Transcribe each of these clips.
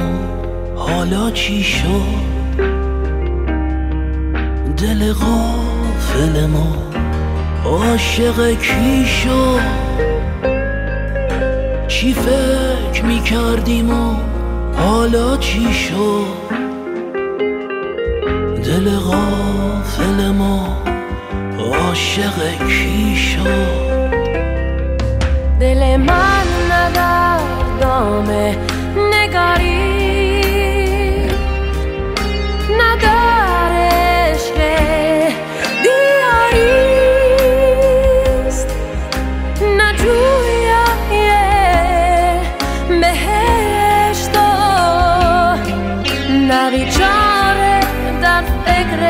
حالا چی شد؟ دل غافل ما عاشق کی شد؟ چی فکر میکردیم و حالا چی شد؟ دل غافل ما عاشق کی شد؟ دل من ندار دامه نگاری ندار عشق دیاریست نه جویای بهشت نه بیچاره در فکر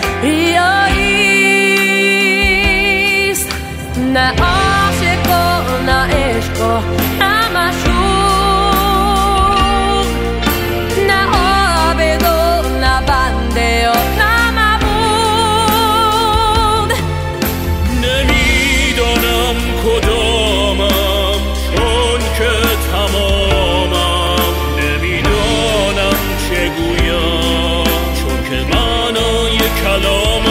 ریاییست نه عاشق و نه عشق و نه مشروق نه عابد و نه بنده و نه معبود نمیدانم کدامم چون که تمامم نمیدانم چه گویم چون که معنای کلامم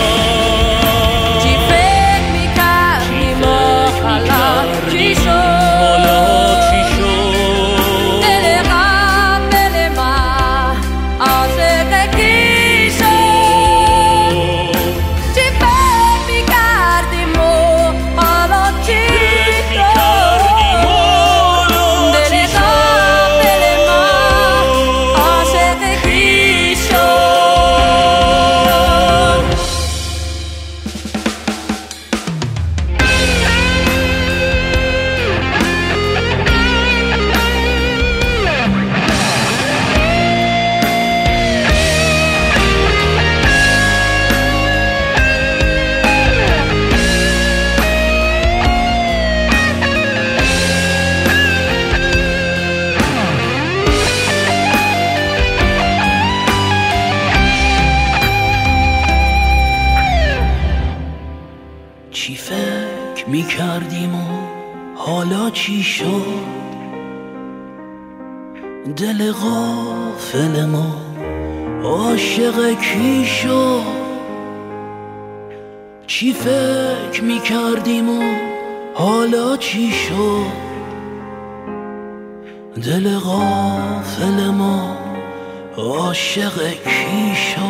چی فکر میکردیم و حالا چی شد؟ دل غافل ما عاشق کی شد؟ چی فکر میکردیم و حالا چی شد؟ دل غافل ما عاشق کی شد؟